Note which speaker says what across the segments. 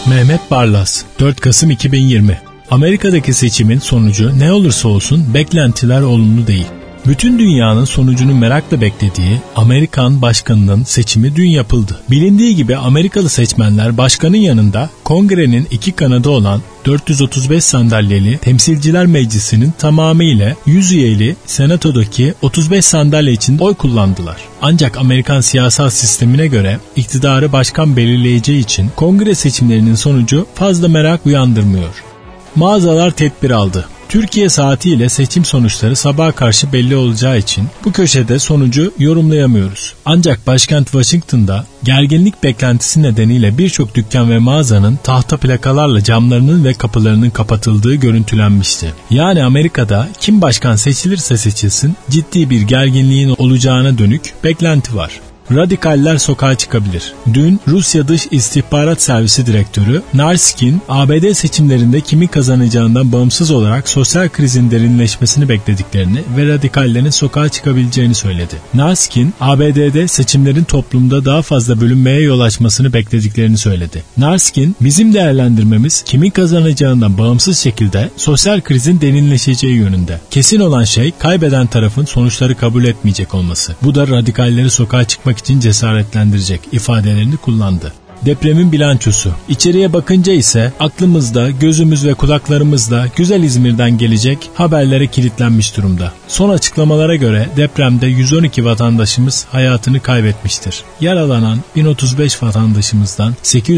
Speaker 1: Mehmet Barlas, 4 Kasım 2020. Amerika'daki seçimin sonucu ne olursa olsun beklentiler olumlu değil. Bütün dünyanın sonucunu merakla beklediği Amerikan başkanının seçimi dün yapıldı. Bilindiği gibi Amerikalı seçmenler başkanın yanında Kongre'nin iki kanadı olan 435 sandalyeli Temsilciler Meclisi'nin tamamıyla 100 üyeli Senato'daki 35 sandalye için oy kullandılar. Ancak Amerikan siyasal sistemine göre iktidarı başkan belirleyeceği için Kongre seçimlerinin sonucu fazla merak uyandırmıyor. Mağazalar tedbir aldı. Türkiye saatiyle seçim sonuçları sabaha karşı belli olacağı için bu köşede sonucu yorumlayamıyoruz. Ancak başkent Washington'da gerginlik beklentisi nedeniyle birçok dükkan ve mağazanın tahta plakalarla camlarının ve kapılarının kapatıldığı görüntülenmişti. Yani Amerika'da kim başkan seçilirse seçilsin ciddi bir gerginliğin olacağına dönük beklenti var. Radikaller sokağa çıkabilir. Dün Rusya Dış İstihbarat Servisi Direktörü Narskin, ABD seçimlerinde kimin kazanacağından bağımsız olarak sosyal krizin derinleşmesini beklediklerini ve radikallerin sokağa çıkabileceğini söyledi. Narskin, ABD'de seçimlerin toplumda daha fazla bölünmeye yol açmasını beklediklerini söyledi. Narskin, bizim değerlendirmemiz kimin kazanacağından bağımsız şekilde sosyal krizin derinleşeceği yönünde. Kesin olan şey kaybeden tarafın sonuçları kabul etmeyecek olması. Bu da radikalleri sokağa çıkmak için cesaretlendirecek ifadelerini kullandı. Depremin bilançosu. İçeriye bakınca ise aklımızda, gözümüz ve kulaklarımızda güzel İzmir'den gelecek haberlere kilitlenmiş durumda. Son açıklamalara göre depremde 112 vatandaşımız hayatını kaybetmiştir. Yaralanan 1035 vatandaşımızdan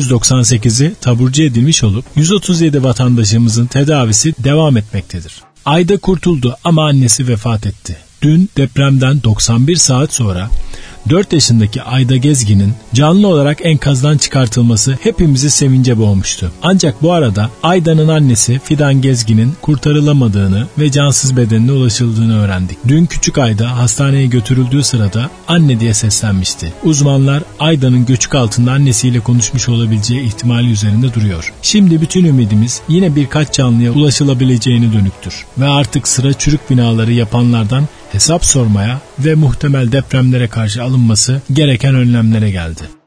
Speaker 1: 898'i taburcu edilmiş olup 137 vatandaşımızın tedavisi devam etmektedir. Ayda kurtuldu ama annesi vefat etti. Dün depremden 91 saat sonra 4 yaşındaki Ayda Gezgin'in canlı olarak enkazdan çıkartılması hepimizi sevince boğmuştu. Ancak bu arada Ayda'nın annesi Fidan Gezgin'in kurtarılamadığını ve cansız bedenine ulaşıldığını öğrendik. Dün küçük Ayda hastaneye götürüldüğü sırada anne diye seslenmişti. Uzmanlar Ayda'nın göçük altında annesiyle konuşmuş olabileceği ihtimali üzerinde duruyor. Şimdi bütün ümidimiz yine birkaç canlıya ulaşılabileceğine dönüktür. Ve artık sıra çürük binaları yapanlardan hesap sormaya ve muhtemel depremlere karşı alınması gereken önlemlere geldi.